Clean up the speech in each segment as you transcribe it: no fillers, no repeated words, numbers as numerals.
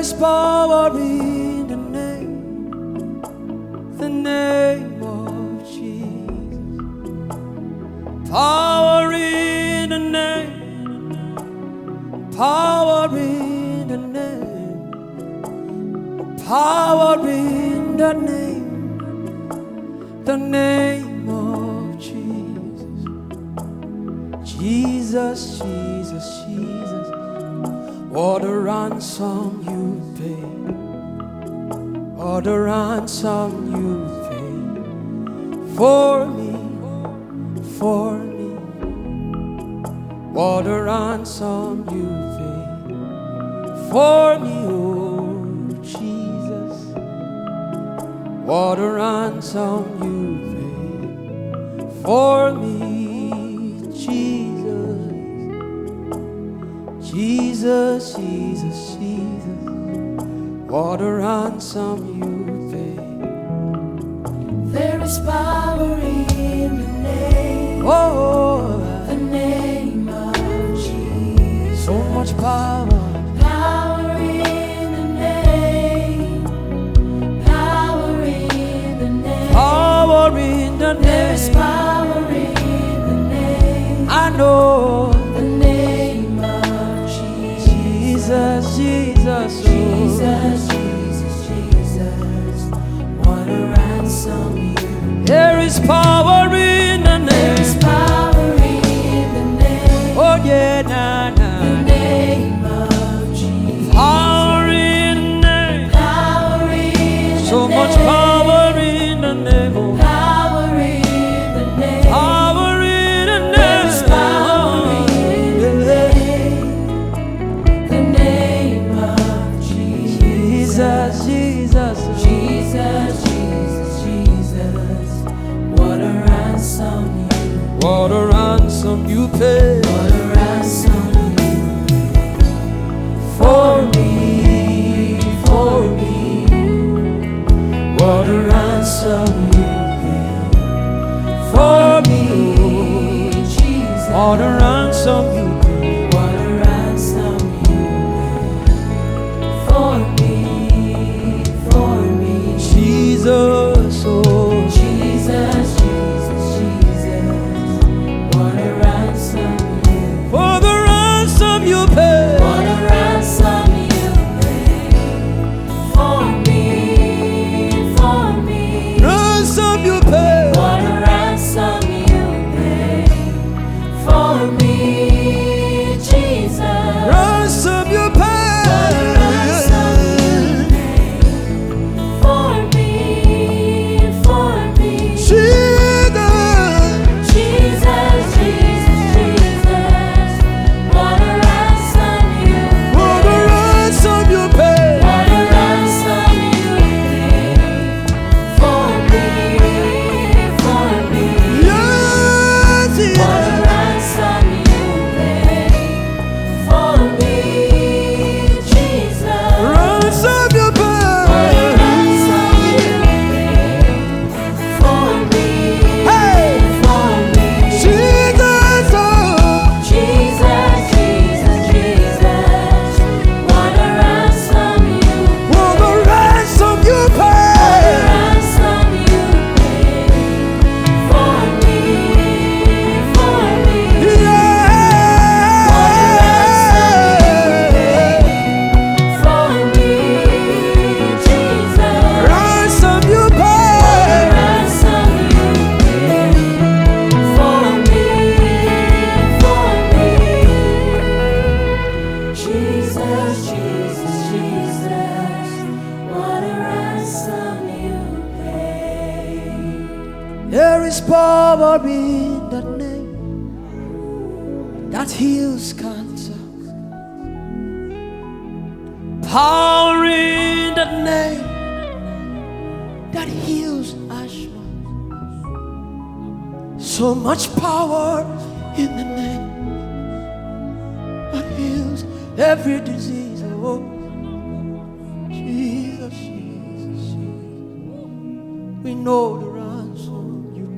is power in the name of Jesus. Power in the name, power in the name, power in the name of Jesus. Jesus, Jesus, Jesus, what a ransom you paid, what a ransom you paid for me, for me. What a ransom you paid for me, oh Jesus. What a ransom you paid for me, Jesus. Jesus, Jesus, Jesus, what a ransom you paid. There is power in the name, Oh, the name of Jesus. so much power. Power in the name, power in the name. Power in the There is name. power in the name, I know. the name of Jesus. Jesus, Jesus, oh. Jesus, Jesus, Jesus, what a ransom you. There is power in the There is name. power in the name, Oh yeah, na the na. name of Jesus. Power in the name. Power in So the much name, power in the name. Oh. power in the name. Power in the There is power in the name. name, the name of Jesus. Jesus, Jesus, Jesus, Jesus, Jesus, what a ransom you, what a ransom you paid what a ransom you for me. for me. What a ransom you paid for me. Jesus, What a ransom you paid. what a ransom you for me, for me. Jesus, oh. Jesus, Jesus, Jesus, what a ransom you, For the ransom you paid. what a ransom you paid for me, for me. Ransom you paid. What a ransom you paid for me, Jesus. Ransom you What a ransom you paid. paid for me, for me. Jesus. Jesus, Jesus, Jesus, what a ransom you For the paid. ransom you paid. What a ransom you paid for me, for me. Yes, What a yes. ransom you paid for me, Jesus. Ransom you What a ransom you paid. paid for me, Hey. for me. Jesus, oh. Jesus, Jesus, Jesus, what a ransom you For the ransom you what a paid. ransom you paid for me, for me. What a ransom you paid for me, Jesus. Ransom you What a paid. ransom you paid for me, for me. Jesus, Jesus, Jesus, what a ransom you paid. There is power in the name that heals cancer. Power in the name that heals asthma. So much power in the name that heals every disease. Oh, Jesus, Jesus, Jesus. We know the ransom you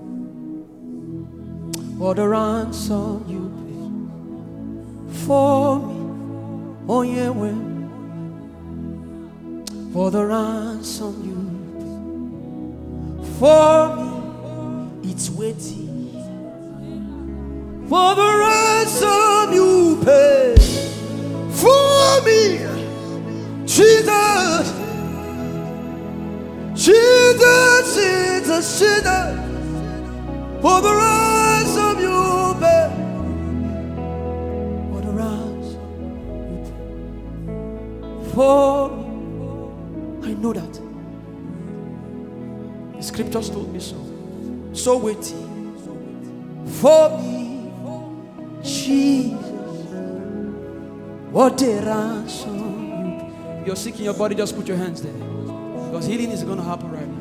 paid. What a ransom you paid for me. Oh yeah, when for the ransom you for me. It's weighty for the ransom you pay for me. Jesus, Jesus, Jesus, Jesus, for the ransom you pay, for the ransom you pay for me. I know that the scriptures told me so. So weighty for me, Jesus, what a ransom you pay. You're sick in your body, just put your hands there, because healing is going to happen right now.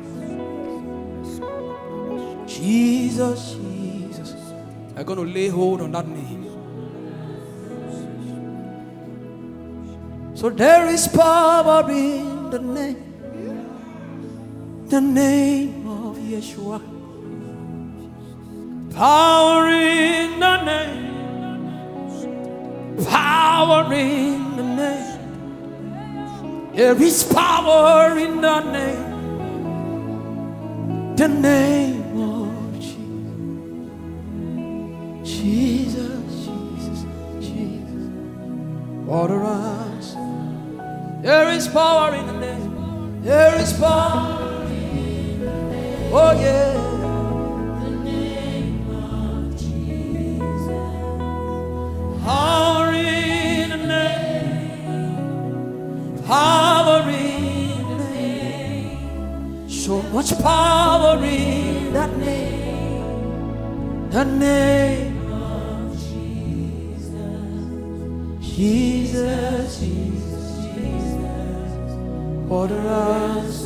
Jesus, Jesus, I'm going to lay hold on that name. So there is power in the name of Yeshua. Power in the name, power in the name. There is power in the name of Jesus, Jesus, Jesus. Water us. There is power in the name. There is power. Oh yeah. The name of Jesus. Power in the name. Power in the name. So much power in that name. The name of Jesus. Jesus, Jesus, Jesus. Order us.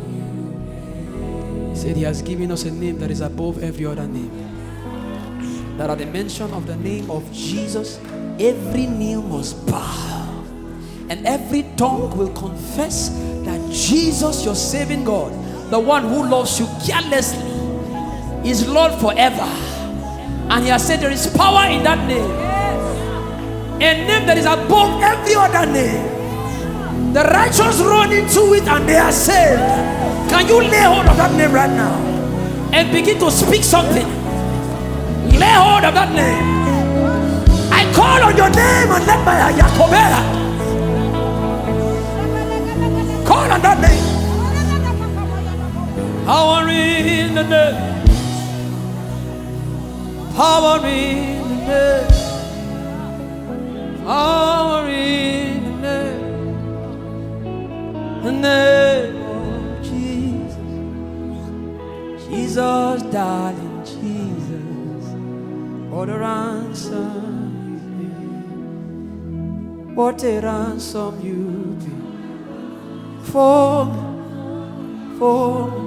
He said he has given us a name that is above every other name. That at the mention of the name of Jesus, every knee must bow and every tongue will confess that Jesus, your saving God, the one who loves you carelessly, is Lord forever. And he has said there is power in that name, a name that is above every other name. The righteous run into it and they are saved. Can you lay hold of that name right now and begin to speak something? Lay hold of that name. I call on your name and let my Yakobera. Call on that name. Power in the name. Power in the name. Power in the name. The name of Jesus. Jesus, darling Jesus, what a ransom you paid. What a ransom you paid for me, for me.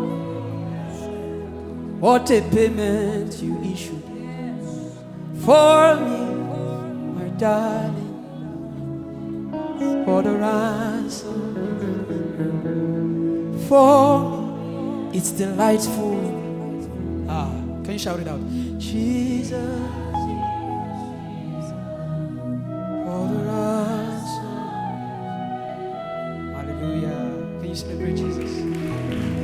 What a payment you issued for me, my darling. What a ransom for me. It's delightful. Can you shout it out? Jesus, for the ransom. Hallelujah. Can you celebrate Jesus?